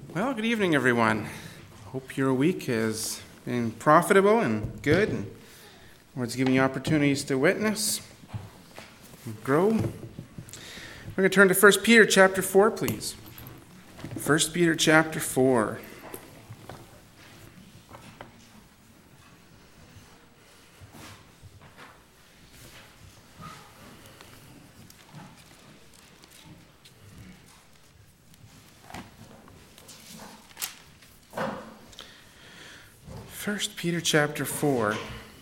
Well, good evening, everyone. Hope your week has been profitable and good, and Lord's giving you opportunities to witness and grow. We're going to turn to 1 Peter chapter 4, please. 1 Peter chapter 4. First Peter chapter 4.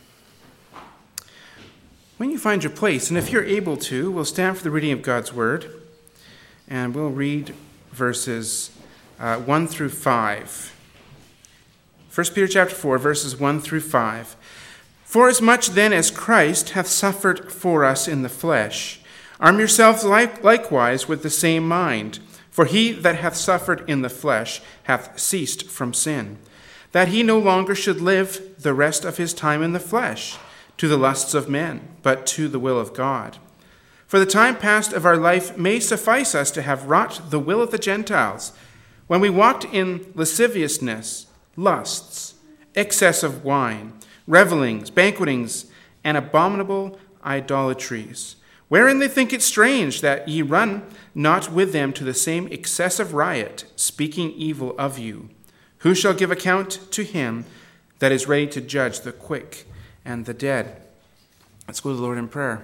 When you find your place, and if you're able to, we'll stand for the reading of God's Word, and we'll read verses 1 through 5. 1 Peter chapter 4, verses 1 through 5. Forasmuch then as Christ hath suffered for us in the flesh, arm yourselves likewise with the same mind. For he that hath suffered in the flesh hath ceased from sin, that he no longer should live the rest of his time in the flesh, to the lusts of men, but to the will of God. For the time past of our life may suffice us to have wrought the will of the Gentiles, when we walked in lasciviousness, lusts, excess of wine, revellings, banquetings, and abominable idolatries, wherein they think it strange that ye run not with them to the same excessive riot, speaking evil of you. Who shall give account to him that is ready to judge the quick and the dead? Let's go to the Lord in prayer.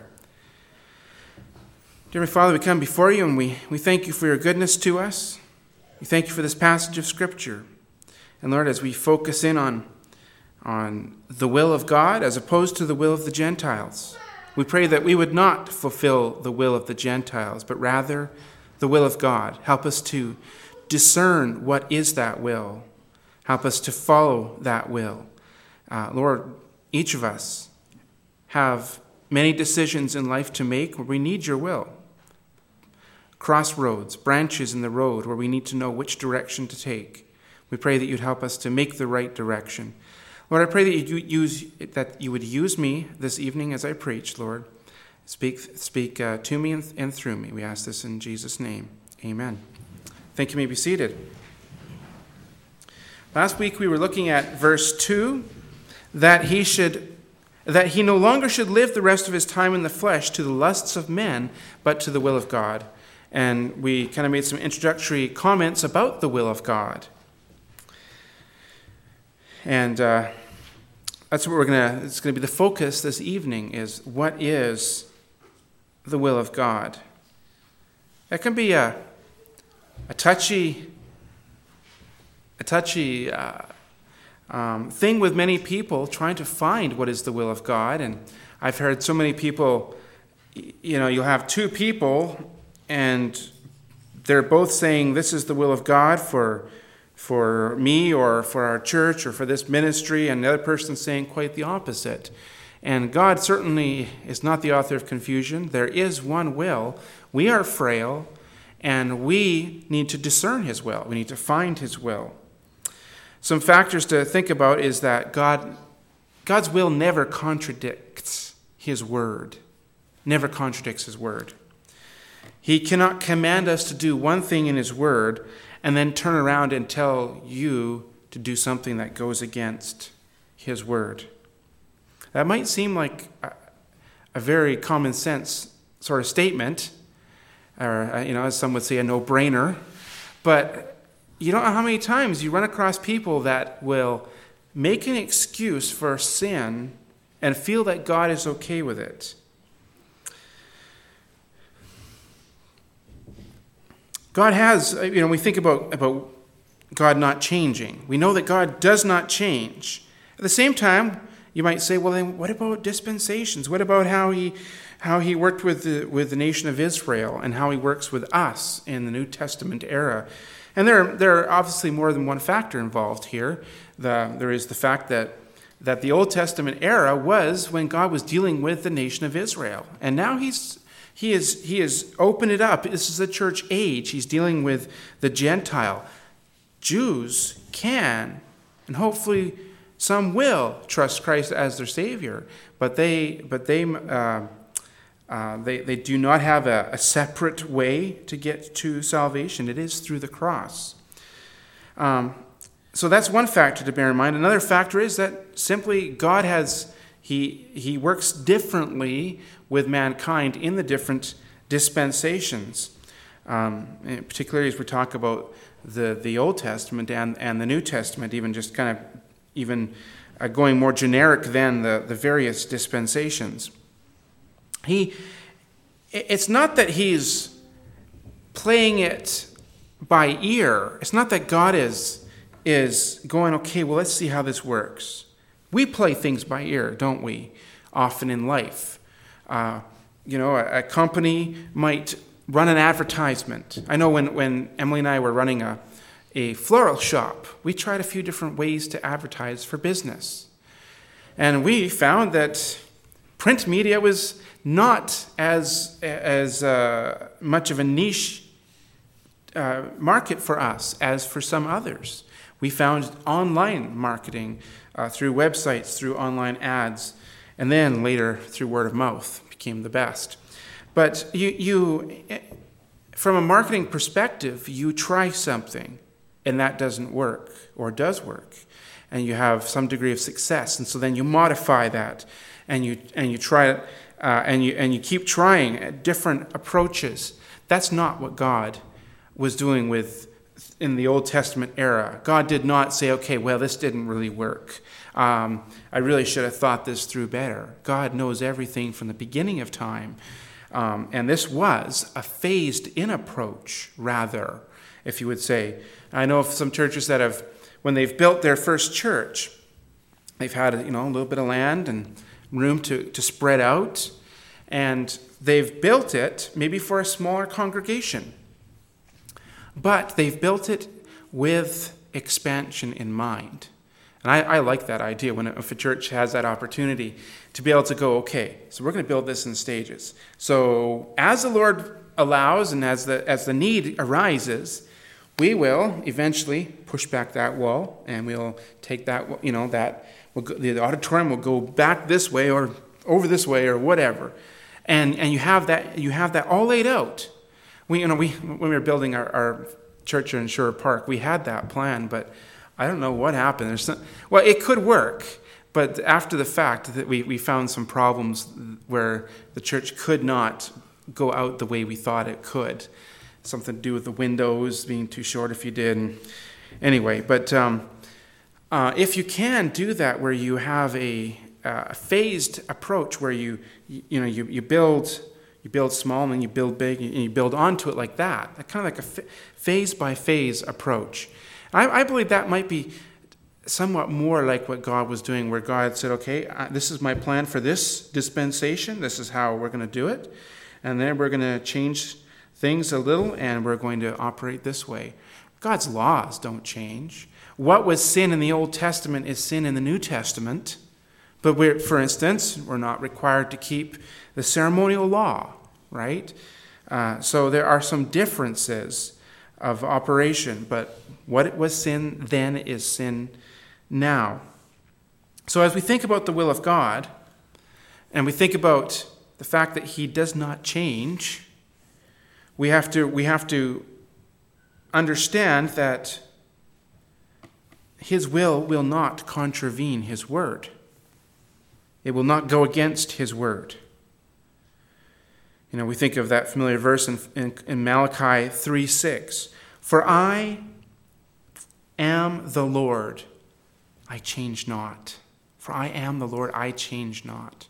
Dear Father, we come before you and we thank you for your goodness to us. We thank you for this passage of Scripture. And Lord, as we focus in on the will of God as opposed to the will of the Gentiles, we pray that we would not fulfill the will of the Gentiles, but rather the will of God. Help us to discern what is that will. Help us to follow that will. Lord, each of us have many decisions in life to make where we need your will. Crossroads, branches in the road where we need to know which direction to take. We pray that you'd help us to make the right direction. Lord, I pray that you would use me this evening as I preach, Lord. Speak to me and through me. We ask this in Jesus' name. Amen. Thank you. You may be seated. Last week we were looking at verse 2, that he no longer should live the rest of his time in the flesh to the lusts of men, but to the will of God. And we kind of made some introductory comments about the will of God. And that's what it's going to be the focus this evening, is what is the will of God. That can be a touchy thing with many people trying to find what is the will of God. And I've heard so many people, you'll have two people and they're both saying this is the will of God for me or for our church or for this ministry, and the other person saying quite the opposite. And God certainly is not the author of confusion. There is one will. We are frail, and we need to discern his will. We need to find his will. Some factors to think about is that God's will never contradicts his word. Never contradicts his word. He cannot command us to do one thing in his word and then turn around and tell you to do something that goes against his word. That might seem like a very common sense sort of statement, or as some would say, a no-brainer, but you don't know how many times you run across people that will make an excuse for sin and feel that God is okay with it. God has, we think about God not changing. We know that God does not change. At the same time, you might say, well, then what about dispensations? What about how he worked with the nation of Israel and how he works with us in the New Testament era? And there are obviously more than one factor involved here. There is the fact that the Old Testament era was when God was dealing with the nation of Israel. And now he has opened it up. This is the church age. He's dealing with the Gentile. Jews can, and hopefully some will, trust Christ as their Savior. But they do not have a separate way to get to salvation. It is through the cross. So that's one factor to bear in mind. Another factor is that simply God He works differently with mankind in the different dispensations. Particularly as we talk about the Old Testament and the New Testament, even just kind of going more generic than the various dispensations. It's not that he's playing it by ear. It's not that God is going, okay, well, let's see how this works. We play things by ear, don't we? Often in life. A company might run an advertisement. I know when Emily and I were running a floral shop, we tried a few different ways to advertise for business. And we found that print media was not as much of a niche market for us as for some others. We found online marketing through websites, through online ads, and then later through word of mouth became the best. But you from a marketing perspective, you try something and that doesn't work or does work, and you have some degree of success, and so then you modify that, and you try it, and you keep trying different approaches. That's not what God was doing in the Old Testament era. God did not say, okay, well, this didn't really work. I really should have thought this through better. God knows everything from the beginning of time. And this was a phased-in approach, rather, if you would say. I know of some churches that when they've built their first church, they've had a little bit of land and room to spread out, and they've built it maybe for a smaller congregation. But they've built it with expansion in mind. And I like that idea if a church has that opportunity to be able to go, okay, so we're going to build this in stages. So as the Lord allows and as the need arises, we will eventually push back that wall, and we'll take that, the auditorium will go back this way or over this way or whatever. And you have that all laid out. When we were building our church in Sherwood Park, we had that plan, but I don't know what happened. It could work, but after the fact that we found some problems where the church could not go out the way we thought it could. Something to do with the windows being too short if you did. Anyway, but if you can do that where you have a phased approach where you build small and then you build big and you build onto it like that. Kind of like a phase-by-phase approach. I believe that might be somewhat more like what God was doing, where God said, okay, this is my plan for this dispensation. This is how we're going to do it. And then we're going to change things a little, and we're going to operate this way. God's laws don't change. What was sin in the Old Testament is sin in the New Testament. But for instance, we're not required to keep the ceremonial law, right? So there are some differences of operation, but what was sin then is sin now. So as we think about the will of God, and we think about the fact that he does not change, we have to understand that his will not contravene his word. It will not go against his word. We think of that familiar verse in Malachi 3:6. For I am the Lord, I change not. For I am the Lord, I change not.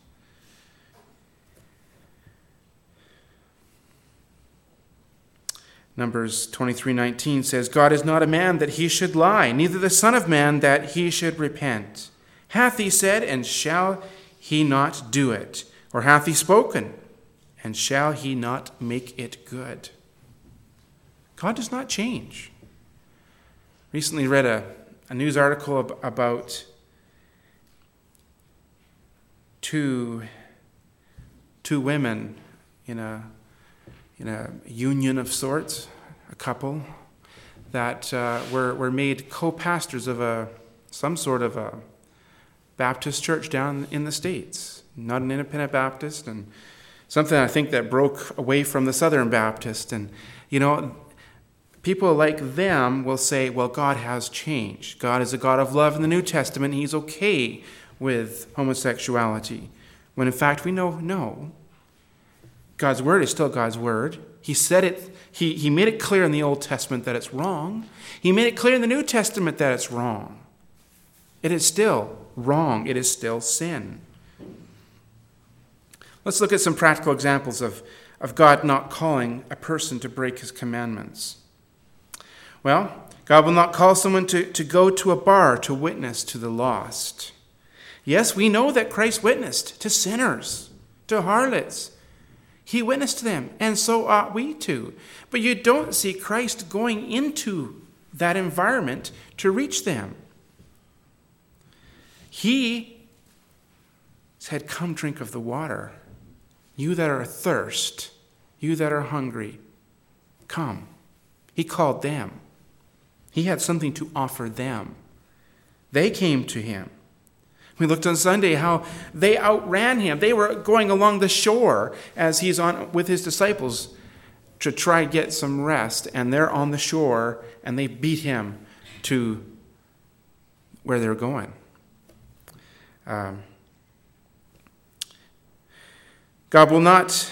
Numbers 23:19 says, God is not a man that he should lie, neither the Son of Man that he should repent. Hath he said, and shall he not do it? Or hath he spoken, and shall he not make it good? God does not change. Recently read a news article about two women in a union of sorts, a couple that were made co-pastors of some sort of a Baptist church down in the States, not an independent Baptist, and something I think that broke away from the Southern Baptist. And people like them will say, well, God has changed. God is a God of love in the New Testament. He's okay with homosexuality. When in fact we know, no. God's word is still God's word. He said it. He made it clear in the Old Testament that it's wrong. He made it clear in the New Testament that it's wrong. It is still wrong. It is still sin. Let's look at some practical examples of God not calling a person to break his commandments. Well, God will not call someone to go to a bar to witness to the lost. Yes, we know that Christ witnessed to sinners, to harlots. He witnessed to them, and so ought we to. But you don't see Christ going into that environment to reach them. He said, come drink of the water. You that are athirst, you that are hungry, come. He called them. He had something to offer them. They came to him. We looked on Sunday how they outran him. They were going along the shore as he's on with his disciples to try to get some rest. And they're on the shore and they beat him to where they're going. God will not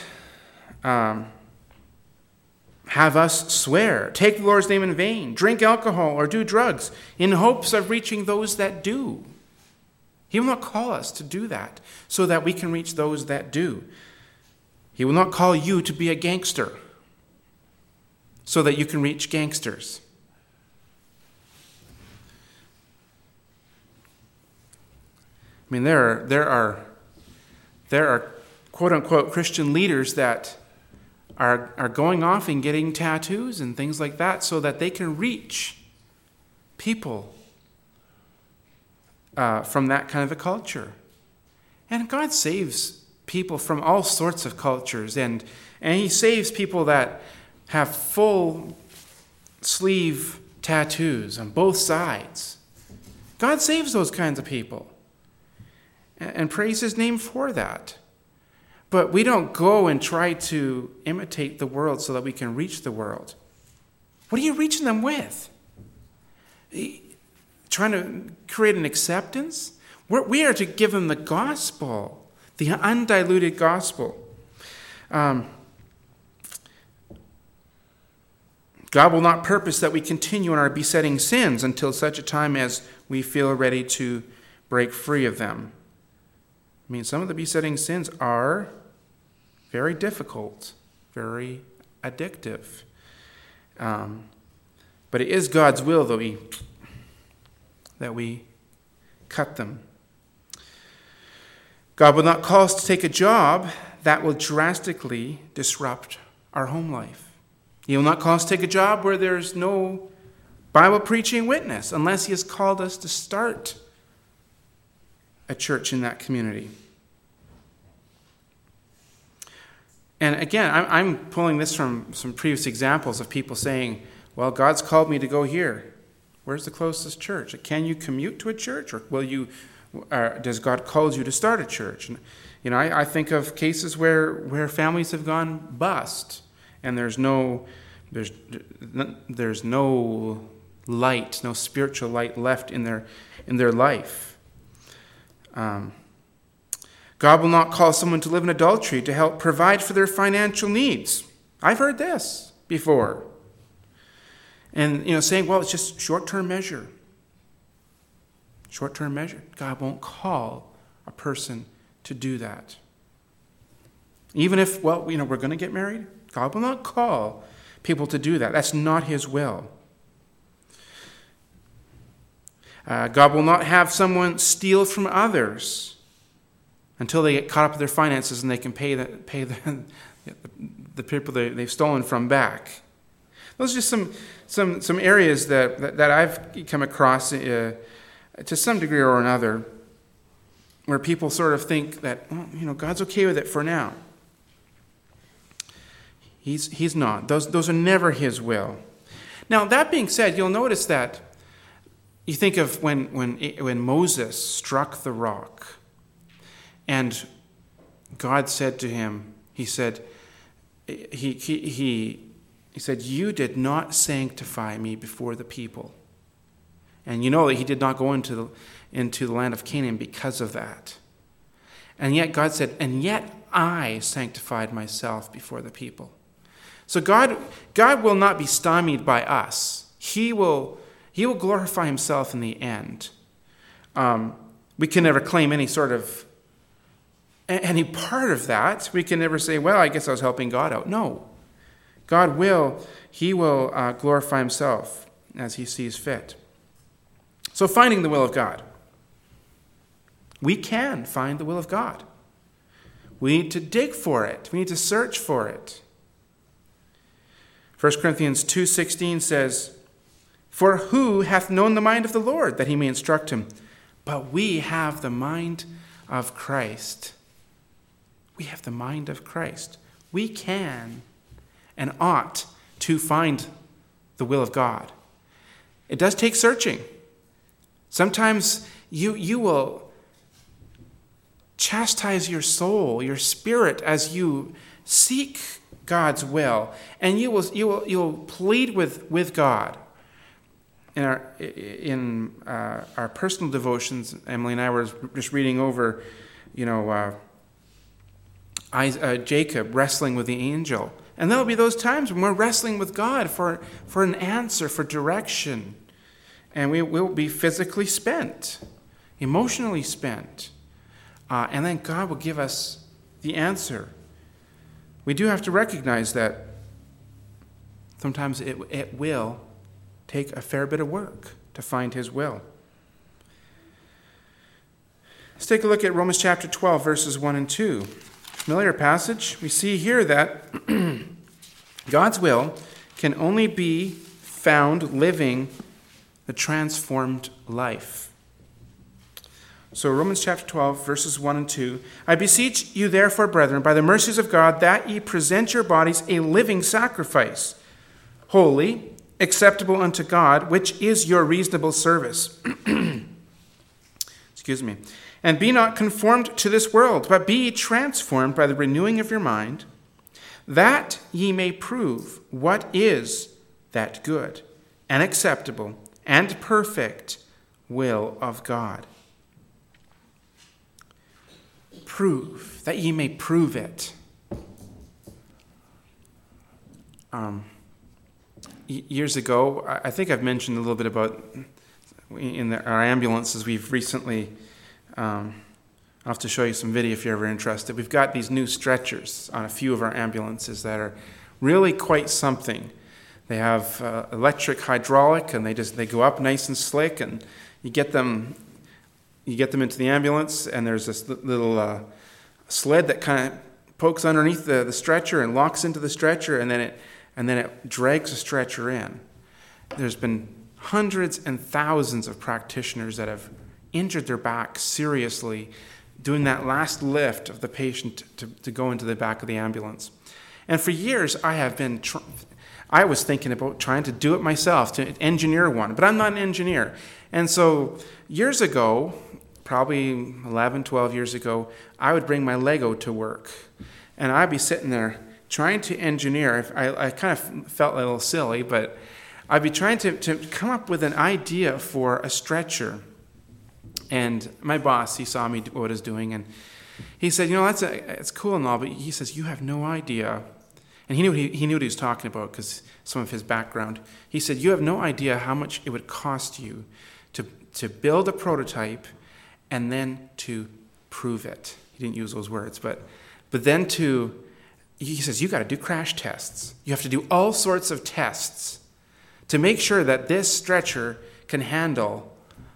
have us swear, take the Lord's name in vain, drink alcohol, or do drugs in hopes of reaching those that do. He will not call us to do that so that we can reach those that do. He will not call you to be a gangster so that you can reach gangsters. I mean, there are quote-unquote Christian leaders that are going off and getting tattoos and things like that so that they can reach people from that kind of a culture. And God saves people from all sorts of cultures, and he saves people that have full sleeve tattoos on both sides. God saves those kinds of people and praise his name for that. But we don't go and try to imitate the world so that we can reach the world. What are you reaching them with? Trying to create an acceptance? We are to give them the gospel, the undiluted gospel. God will not purpose that we continue in our besetting sins until such a time as we feel ready to break free of them. I mean, some of the besetting sins are very difficult, very addictive. But it is God's will that we cut them. God will not call us to take a job that will drastically disrupt our home life. He will not call us to take a job where there's no Bible preaching witness unless he has called us to start a church in that community. And again, I'm pulling this from some previous examples of people saying, well, God's called me to go here. Where's the closest church? Can you commute to a church, or does God call you to start a church? And, I think of cases where families have gone bust, and there's no light, no spiritual light left in their life. God will not call someone to live in adultery to help provide for their financial needs. I've heard this before. And, saying, well, it's just short-term measure. Short-term measure. God won't call a person to do that. Even if, we're going to get married, God will not call people to do that. That's not his will. God will not have someone steal from others until they get caught up with their finances and they can pay the people they've stolen from back. Those are just some areas that I've come across to some degree or another where people sort of think that, God's okay with it for now. He's not. Those are never his will. Now, that being said, you'll notice that you think of when Moses struck the rock and God said to him, he said, he He said, you did not sanctify me before the people. And you know that he did not go into the land of Canaan because of that. And yet God said, and yet I sanctified myself before the people. So God will not be stymied by us. He will glorify himself in the end. We can never claim any part of that. We can never say, well, I guess I was helping God out. No. God will glorify himself as he sees fit. So finding the will of God. We can find the will of God. We need to dig for it. We need to search for it. 1 Corinthians 2:16 says, for who hath known the mind of the Lord, that he may instruct him? But we have the mind of Christ. We have the mind of Christ. We can and ought to find the will of God. It does take searching. Sometimes you will chastise your soul, your spirit, as you seek God's will, and you'll plead with God. In our personal devotions, Emily and I were just reading over, Jacob wrestling with the angel. And there'll be those times when we're wrestling with God for an answer, for direction. And we will be physically spent, emotionally spent. And then God will give us the answer. We do have to recognize that sometimes it will take a fair bit of work to find his will. Let's take a look at Romans chapter 12, verses 1 and 2. Familiar passage. We see here that God's will can only be found living the transformed life. So Romans chapter 12, verses 1 and 2. I beseech you therefore, brethren, by the mercies of God, that ye present your bodies a living sacrifice, holy, acceptable unto God, which is your reasonable service. Excuse me. And be not conformed to this world, but be transformed by the renewing of your mind, that ye may prove what is that good and acceptable and perfect will of God. Prove, that ye may prove it. Years ago, I think I've mentioned a little bit about our ambulances. We've recently, I'll have to show you some video if you're ever interested. We've got these new stretchers on a few of our ambulances that are really quite something. They have electric, hydraulic, and they go up nice and slick, and you get them into the ambulance, and there's this little sled that kind of pokes underneath the stretcher and locks into the stretcher, and then it drags the stretcher in. There's been hundreds and thousands of practitioners that have injured their back seriously doing that last lift of the patient to go into the back of the ambulance. And for years, I was thinking about trying to do it myself, to engineer one, but I'm not an engineer. And so years ago, probably 11, 12 years ago, I would bring my Lego to work. And I'd be sitting there trying to engineer. I kind of felt a little silly, but I'd be trying to come up with an idea for a stretcher. And my boss, he saw me what I was doing, and he said, it's cool and all, but he says, you have no idea. And he knew what he was talking about because some of his background. He said, you have no idea how much it would cost you to build a prototype and then to prove it. He didn't use those words, but then he says, you got to do crash tests. You have to do all sorts of tests to make sure that this stretcher can handle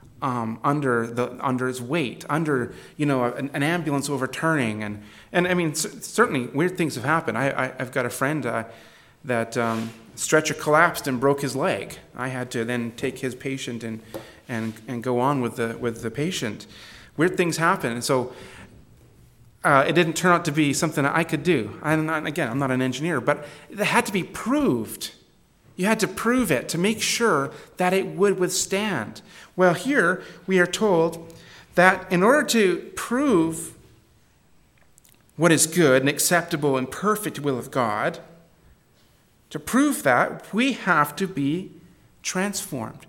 under its weight, under an ambulance overturning, and I mean certainly weird things have happened. I've got a friend that stretcher collapsed and broke his leg. I had to then take his patient and go on with the patient. Weird things happen, and so it didn't turn out to be something that I could do. I'm not an engineer, but it had to be proved. You had to prove it to make sure that it would withstand. Well, here we are told that in order to prove what is good and acceptable and perfect will of God, To prove that, we have to be transformed.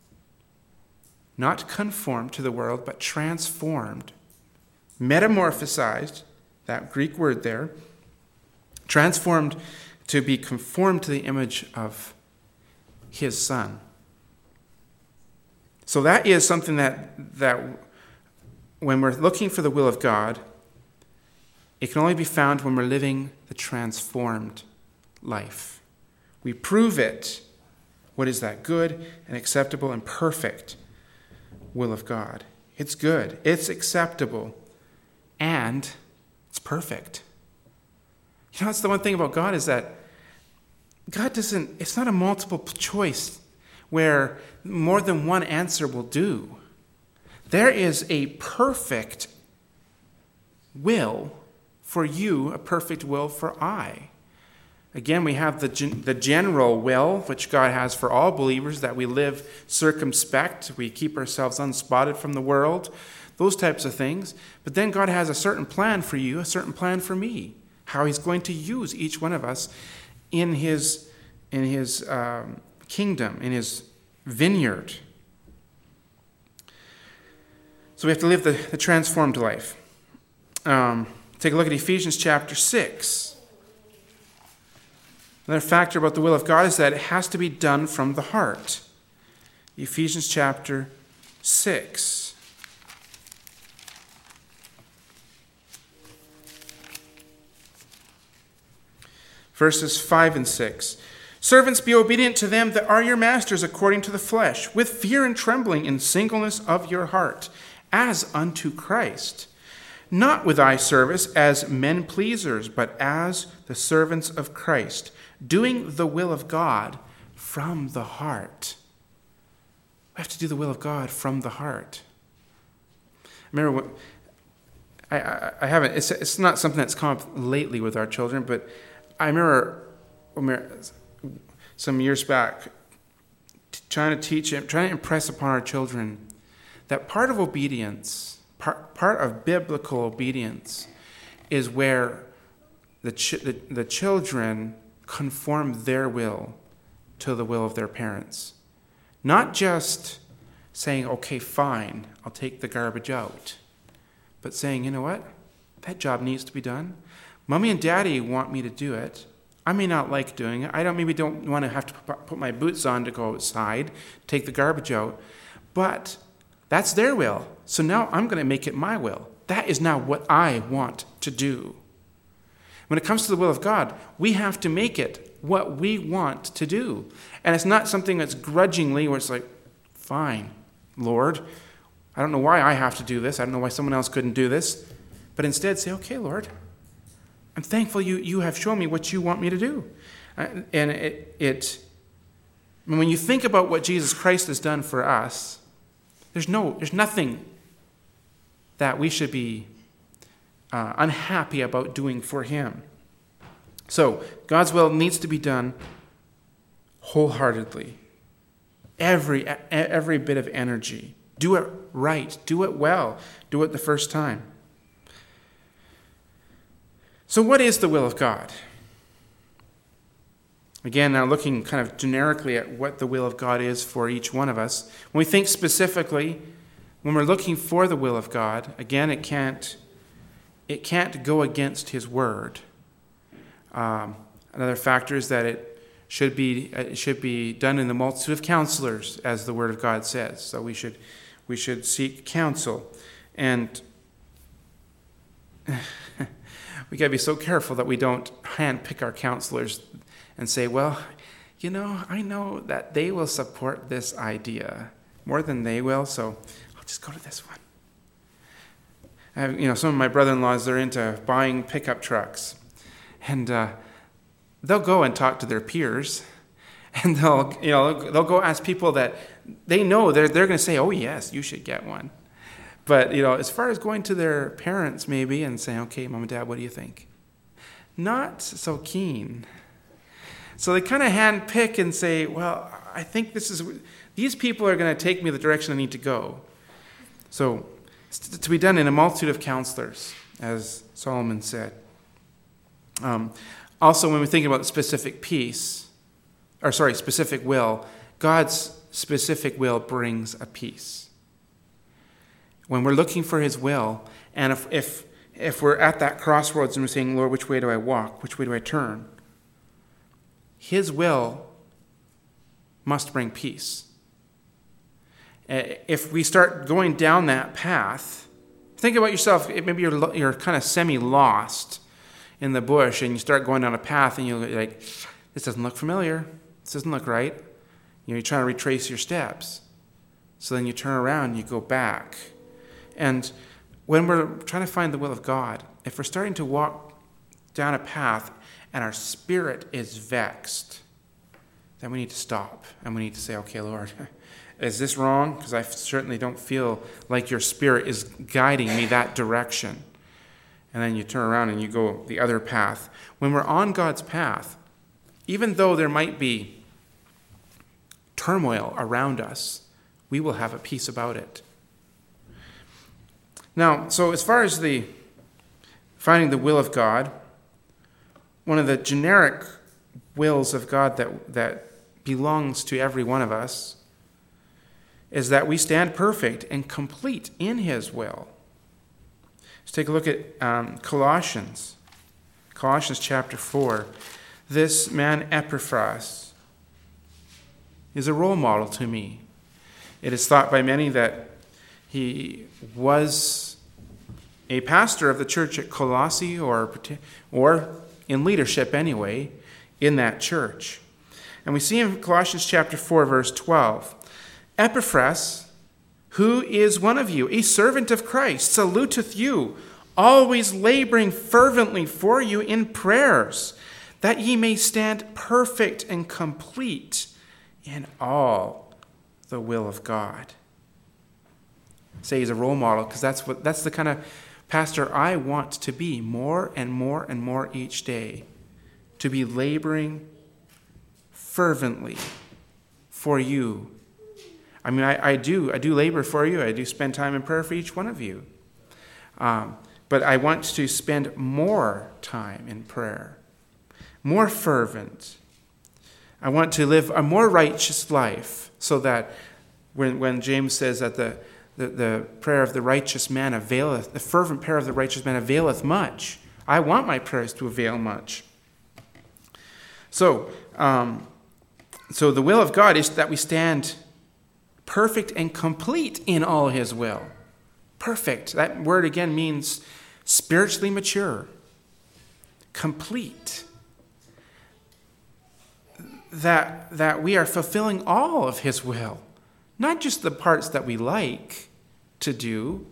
Not conformed to the world, but transformed. Metamorphosized, that Greek word there, transformed to be conformed to the image of his Son. So that is something that when we're looking for the will of God, it can only be found when we're living the transformed life. We prove it. What is that good and acceptable and perfect will of God? It's good, it's acceptable, and it's perfect. You know, that's the one thing about God, is that God it's not a multiple choice where more than one answer will do. There is a perfect will for you, a perfect will for I. Again, we have the general will, which God has for all believers, that we live circumspect, we keep ourselves unspotted from the world, those types of things. But then God has a certain plan for you, a certain plan for me, how he's going to use each one of us in his kingdom, in his vineyard. So we have to live the transformed life. Take a look at Ephesians chapter 6. Another factor about the will of God is that it has to be done from the heart. Ephesians chapter 6. Verses 5 and 6. Servants, be obedient to them that are your masters according to the flesh, with fear and trembling in singleness of your heart, as unto Christ. Not with eye service as men pleasers, but as the servants of Christ, doing the will of God from the heart. We have to do the will of God from the heart. I remember I haven't, it's not something that's come up lately with our children, but I remember some years back trying to impress upon our children that part of obedience, part of biblical obedience, is where the children conform their will to the will of their parents. Not just saying, okay, fine, I'll take the garbage out, but saying, you know what, that job needs to be done. Mommy and Daddy want me to do it. I may not like doing it. I maybe don't want to have to put my boots on to go outside, take the garbage out, but that's their will. So now I'm going to make it my will. That is now what I want to do. When it comes to the will of God, we have to make it what we want to do. And it's not something that's grudgingly, where it's like, fine, Lord, I don't know why I have to do this. I don't know why someone else couldn't do this. But instead say, okay, Lord, I'm thankful you have shown me what you want me to do. And when you think about what Jesus Christ has done for us, there's nothing that we should be unhappy about doing for him. So God's will needs to be done wholeheartedly. Every bit of energy. Do it right. Do it well. Do it the first time. So what is the will of God? Again, now looking kind of generically at what the will of God is for each one of us. When we think specifically, when we're looking for the will of God, again, it can't go against his word. Another factor is that it should be done in the multitude of counselors, as the word of God says. So we should seek counsel. And we got to be so careful that we don't handpick our counselors and say, well, I know that they will support this idea more than they will, so I'll just go to this one. I have, some of my brother-in-laws, they're into buying pickup trucks. And they'll go and talk to their peers. And they'll go ask people that they know they're going to say, oh, yes, you should get one. But, as far as going to their parents maybe and saying, okay, Mom and Dad, what do you think? Not so keen. So they kind of handpick and say, well, I think these people are going to take me the direction I need to go. So it's to be done in a multitude of counselors, as Solomon said. Also, when we think about specific peace, specific will, God's specific will brings a peace. When we're looking for his will, and if we're at that crossroads and we're saying, Lord, which way do I walk? Which way do I turn? His will must bring peace. If we start going down that path, think about yourself. Maybe you're kind of semi-lost in the bush, and you start going down a path, and you're like, this doesn't look familiar. This doesn't look right. You're trying to retrace your steps. So then you turn around and you go back. And when we're trying to find the will of God, if we're starting to walk down a path and our spirit is vexed, then we need to stop and we need to say, okay, Lord, is this wrong? Because I certainly don't feel like your spirit is guiding me that direction. And then you turn around and you go the other path. When we're on God's path, even though there might be turmoil around us, we will have a peace about it. Now, so as far as the finding the will of God, one of the generic wills of God that belongs to every one of us is that we stand perfect and complete in his will. Let's take a look at Colossians chapter 4. This man Epaphras is a role model to me. It is thought by many that he was a pastor of the church at Colossae or in leadership anyway in that church. And we see in Colossians chapter 4, verse 12, Epaphras, who is one of you, a servant of Christ, saluteth you, always laboring fervently for you in prayers, that ye may stand perfect and complete in all the will of God. Say he's a role model, because that's the kind of pastor I want to be more and more and more each day. To be laboring fervently for you. I mean, I do labor for you. I do spend time in prayer for each one of you. But I want to spend more time in prayer, more fervent. I want to live a more righteous life, so that when James says that the prayer of the righteous man availeth, the fervent prayer of the righteous man availeth much, I want my prayers to avail much. So the will of God is that we stand perfect and complete in all his will. Perfect. That word again means spiritually mature. Complete. That we are fulfilling all of his will. Not just the parts that we like to do.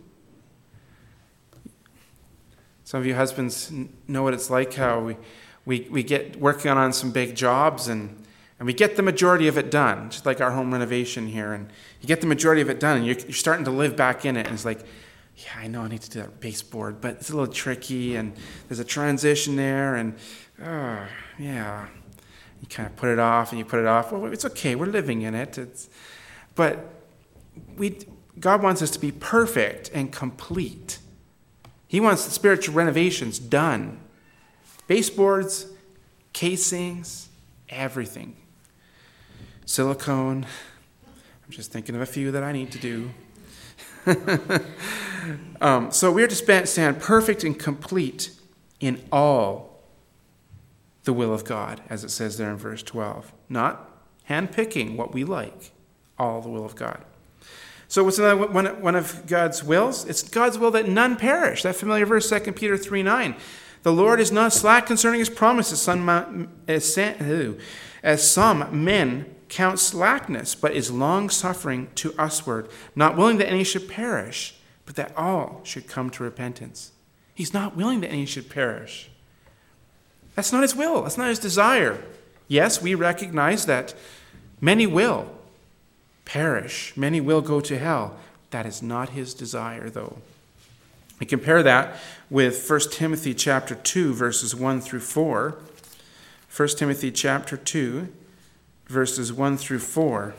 Some of you husbands know what it's like, how we get working on some big jobs and we get the majority of it done, just like our home renovation here. And you get the majority of it done and you're starting to live back in it. And it's like, yeah, I know I need to do that baseboard, but it's a little tricky and there's a transition there and, yeah. You kind of put it off and you put it off. Well, it's okay. We're living in it. But God wants us to be perfect and complete. He wants the spiritual renovations done. Baseboards, casings, everything. Silicone. I'm just thinking of a few that I need to do. So we're to stand perfect and complete in all the will of God, as it says there in verse 12. Not handpicking what we like. All the will of God. So what's another one of God's wills? It's God's will that none perish. That familiar verse, 2 Peter 3:9. The Lord is not slack concerning his promises, as some men count slackness, but is long-suffering to usward, not willing that any should perish, but that all should come to repentance. He's not willing that any should perish. That's not his will. That's not his desire. Yes, we recognize that many will perish. Many will go to hell. That is not his desire, though. We compare that with 1 Timothy chapter 2, verses 1 through 4. 1 Timothy chapter 2, verses 1 through 4.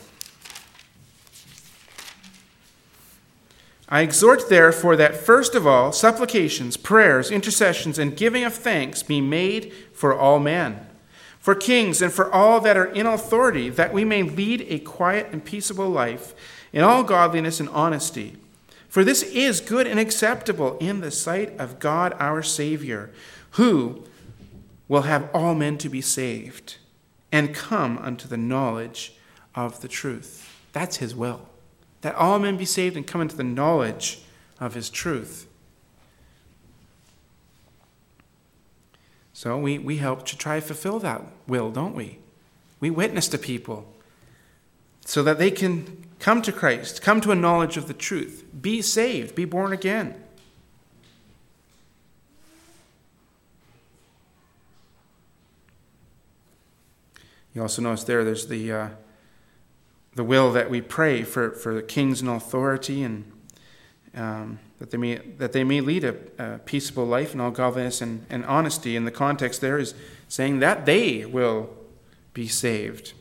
I exhort therefore that first of all supplications, prayers, intercessions, and giving of thanks be made for all men, for kings and for all that are in authority, that we may lead a quiet and peaceable life in all godliness and honesty. For this is good and acceptable in the sight of God our Savior, who will have all men to be saved and come unto the knowledge of the truth. That's his will, that all men be saved and come into the knowledge of his truth. So we help to try to fulfill that will, don't we? We witness to people so that they can come to Christ, come to a knowledge of the truth, be saved, be born again. You also notice there's the will that we pray for the kings in authority, and that they may lead a peaceable life in all godliness and honesty. And the context there is saying that they will be saved.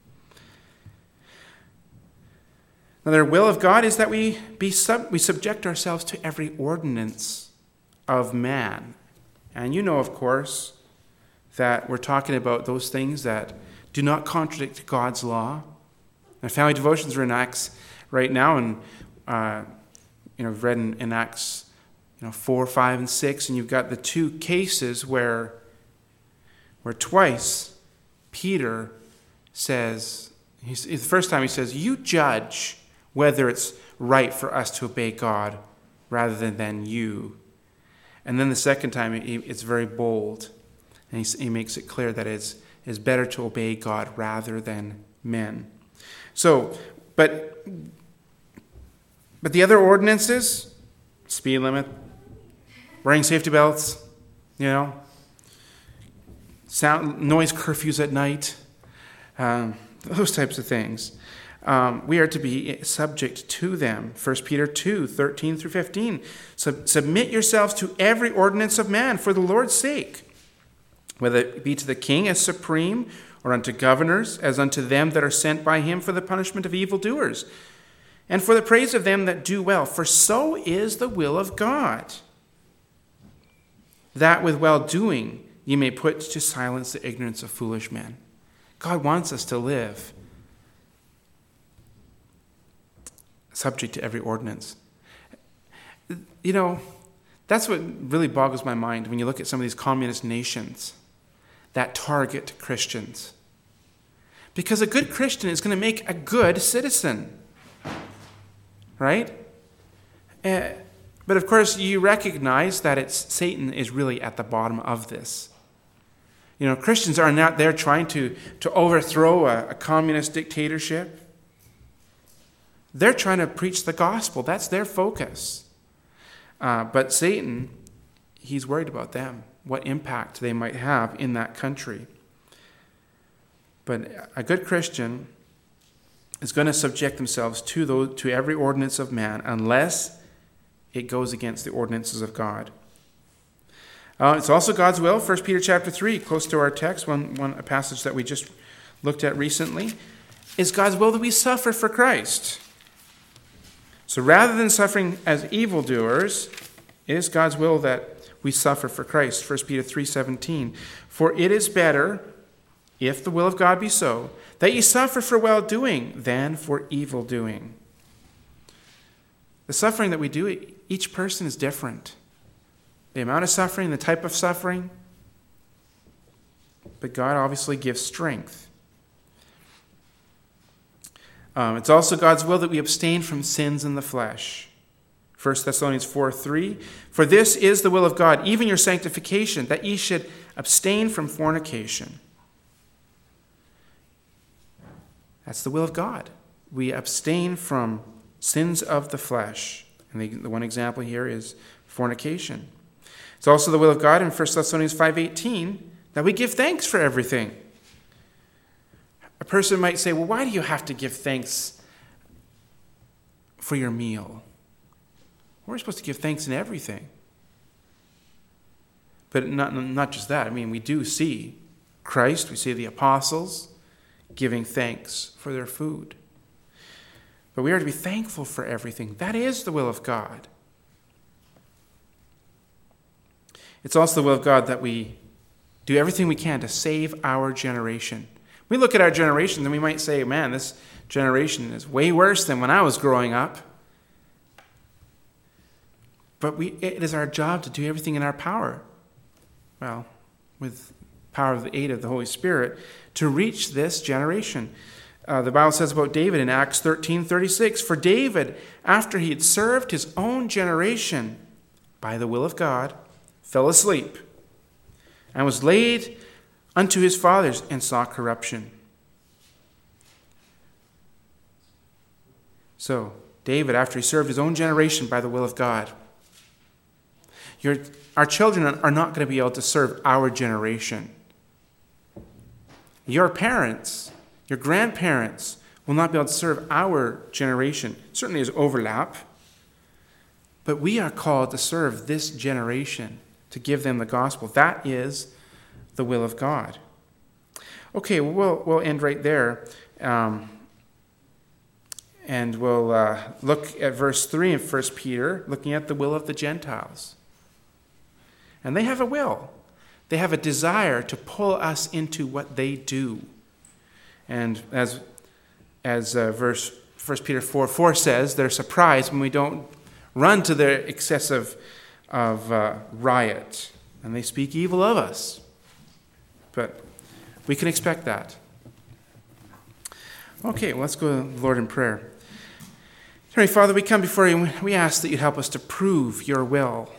Now, the will of God is that we subject ourselves to every ordinance of man. And you know, of course, that we're talking about those things that do not contradict God's law. Our family devotions are in Acts right now, and we've read in Acts 4, 5, and 6, and you've got the two cases where twice Peter says, the first time he says, you judge whether it's right for us to obey God rather than you. And then the second time it's very bold, and he makes it clear that it's better to obey God rather than men. So, but the other ordinances, speed limit, wearing safety belts, noise curfews at night, those types of things, we are to be subject to them. 1 Peter 2, 13 through 15. Submit yourselves to every ordinance of man for the Lord's sake, whether it be to the king as supreme, or unto governors, as unto them that are sent by him for the punishment of evildoers, and for the praise of them that do well. For so is the will of God, that with well-doing ye may put to silence the ignorance of foolish men. God wants us to live subject to every ordinance. That's what really boggles my mind when you look at some of these communist nations that target Christians. Because a good Christian is going to make a good citizen. Right? But of course, you recognize that Satan is really at the bottom of this. Christians are not there trying to overthrow a communist dictatorship. They're trying to preach the gospel. That's their focus. But Satan, he's worried about them, what impact they might have in that country. But a good Christian is going to subject themselves to every ordinance of man unless it goes against the ordinances of God. It's also God's will, 1 Peter chapter 3, close to our text, a passage that we just looked at recently, is God's will that we suffer for Christ. So rather than suffering as evildoers, it is God's will that we suffer for Christ. 1 Peter 3:17. For it is better, if the will of God be so, that ye suffer for well-doing than for evil-doing. The suffering that we do, each person is different. The amount of suffering, the type of suffering, but God obviously gives strength. It's also God's will that we abstain from sins in the flesh. 1 Thessalonians 4:3. For this is the will of God, even your sanctification, that ye should abstain from fornication. That's the will of God. We abstain from sins of the flesh. And the one example here is fornication. It's also the will of God in 1 Thessalonians 5:18 that we give thanks for everything. A person might say, well, why do you have to give thanks for your meal? We're supposed to give thanks in everything. But not just that. We do see Christ, we see the apostles giving thanks for their food. But we are to be thankful for everything. That is the will of God. It's also the will of God that we do everything we can to save our generation. We look at our generation and we might say, man, this generation is way worse than when I was growing up. But it is our job to do everything in our power, well, with power of the aid of the Holy Spirit, to reach this generation. The Bible says about David in Acts 13:36, for David, after he had served his own generation by the will of God, fell asleep and was laid unto his fathers and saw corruption. So, David, after he served his own generation by the will of God, our children are not going to be able to serve our generation. Your parents, your grandparents will not be able to serve our generation. Certainly there's overlap, but we are called to serve this generation, to give them the gospel. That is the will of God. Okay, we'll end right there. And we'll look at verse 3 in 1 Peter, looking at the will of the Gentiles. And they have a will. They have a desire to pull us into what they do. And as 1 Peter 4:4 says, they're surprised when we don't run to their excessive riot. And they speak evil of us. But we can expect that. Okay, well, let's go to the Lord in prayer. Heavenly Father, we come before you and we ask that you'd help us to prove your will,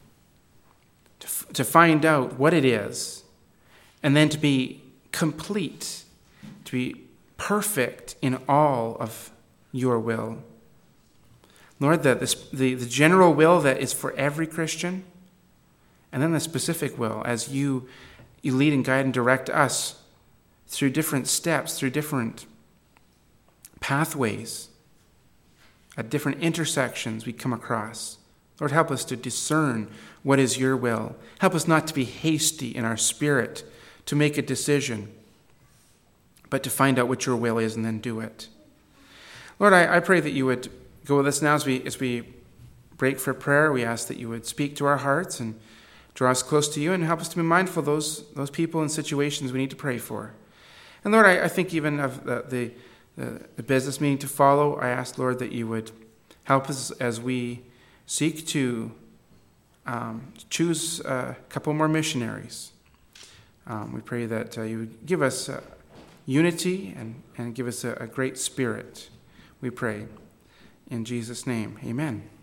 to find out what it is, and then to be complete, to be perfect in all of your will. Lord, the general will that is for every Christian, and then the specific will as you lead and guide and direct us through different steps, through different pathways, at different intersections we come across. Lord, help us to discern what is your will. Help us not to be hasty in our spirit to make a decision, but to find out what your will is and then do it. Lord, I pray that you would go with us now as we break for prayer. We ask that you would speak to our hearts and draw us close to you and help us to be mindful of those people and situations we need to pray for. And Lord, I think even of the business meeting to follow, I ask, Lord, that you would help us as we seek to choose a couple more missionaries. We pray that you would give us unity and give us a great spirit. We pray in Jesus' name. Amen.